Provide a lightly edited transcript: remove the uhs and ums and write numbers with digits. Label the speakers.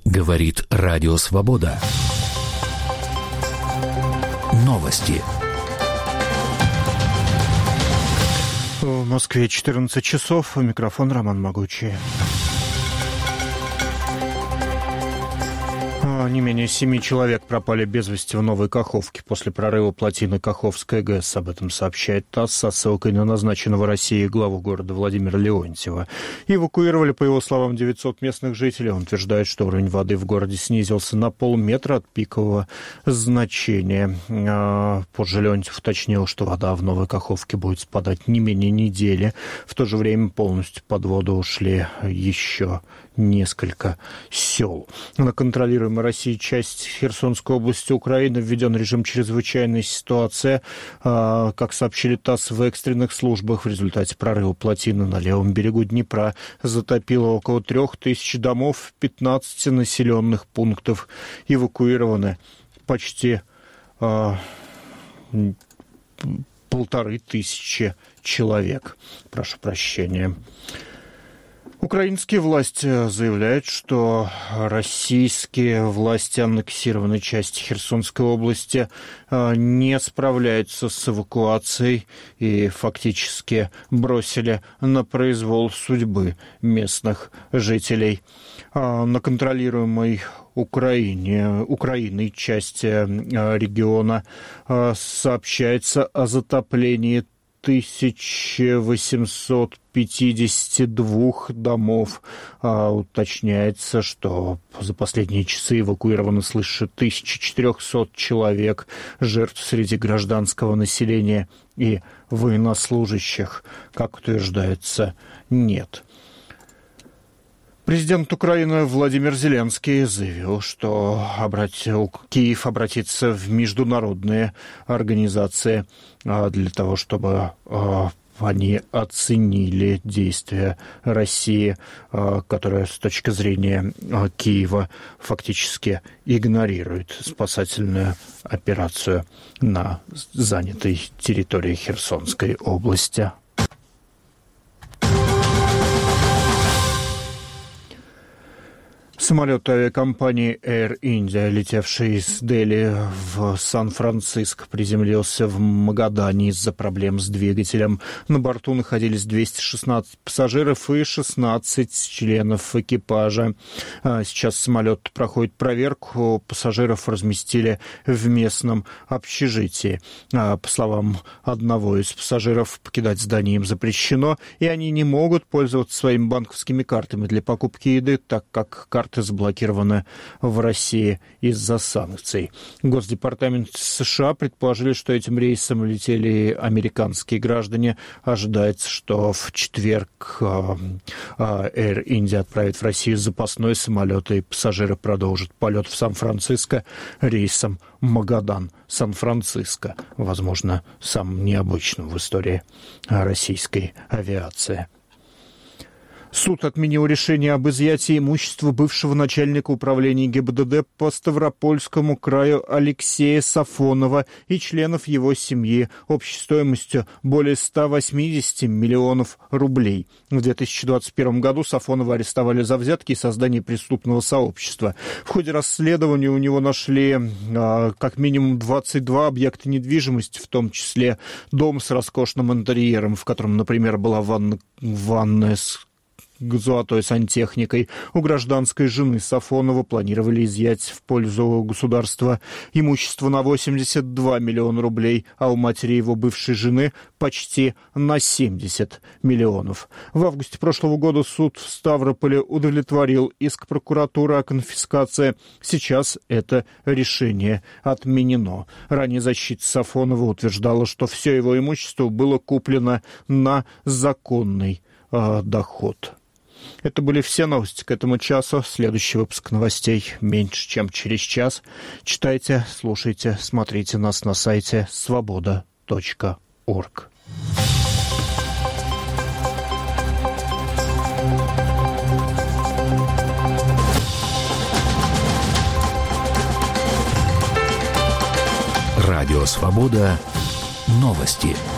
Speaker 1: Говорит Радио Свобода. Новости.
Speaker 2: В Москве 14 часов. Микрофон Роман Могучий. Не менее 7 человек пропали без вести в Новой Каховке после прорыва плотины Каховской ГЭС. Об этом сообщает ТАСС со ссылкой на назначенного Россией главу города Владимира Леонтьева. Эвакуировали, по его словам, 900 местных жителей. Он утверждает, что уровень воды в городе снизился на полметра от пикового значения. Позже Леонтьев уточнил, что вода в Новой Каховке будет спадать не менее недели. В то же время полностью под воду ушли еще несколько сел. На контролируемой Россией часть Херсонской области Украины введен режим чрезвычайной ситуации. Как сообщили ТАСС, в экстренных службах в результате прорыва плотины на левом берегу Днепра затопило около 3000 домов, 15 населенных пунктов. Эвакуированы почти 1500 человек. Прошу прощения. Украинские власти заявляют, что российские власти аннексированной части Херсонской области не справляются с эвакуацией и фактически бросили на произвол судьбы местных жителей. На контролируемой Украиной части региона сообщается о затоплении 1852 домов. Уточняется, что за последние часы эвакуировано свыше 1400 человек, жертв среди гражданского населения и военнослужащих, как утверждается, нет. Президент Украины Владимир Зеленский заявил, что Киев обратится в международные организации для того, чтобы они оценили действия России, которая с точки зрения Киева фактически игнорирует спасательную операцию на занятой территории Херсонской области. Самолет авиакомпании Air India, летевший из Дели в Сан-Франциско, приземлился в Магадане из-за проблем с двигателем. На борту находились 216 пассажиров и 16 членов экипажа. Сейчас самолет проходит проверку. Пассажиров разместили в местном общежитии. По словам одного из пассажиров, покидать здание им запрещено, и они не могут пользоваться своими банковскими картами для покупки еды, так как карты заблокированы в России из-за санкций. Госдепартамент США предположили, что этим рейсом летели американские граждане. Ожидается, что в четверг Air India отправит в Россию запасной самолет, и пассажиры продолжат полет в Сан-Франциско рейсом Магадан-Сан-Франциско. Возможно, самым необычным в истории российской авиации. Суд отменил решение об изъятии имущества бывшего начальника управления ГИБДД по Ставропольскому краю Алексея Сафонова и членов его семьи общей стоимостью более 180 миллионов рублей. В 2021 году Сафонова арестовали за взятки и создание преступного сообщества. В ходе расследования у него нашли как минимум 22 объекта недвижимости, в том числе дом с роскошным интерьером, в котором, например, была ванная с золотой сантехникой. У гражданской жены Сафонова планировали изъять в пользу государства имущество на 82 миллиона рублей, а у матери его бывшей жены почти на 70 миллионов. В августе прошлого года суд в Ставрополе удовлетворил иск прокуратуры о конфискации. Сейчас это решение отменено. Ранее защита Сафонова утверждала, что все его имущество было куплено на законный доход. Это были все новости к этому часу. Следующий выпуск новостей меньше, чем через час. Читайте, слушайте, смотрите нас на сайте svoboda.org.
Speaker 1: Радио «Свобода». Новости.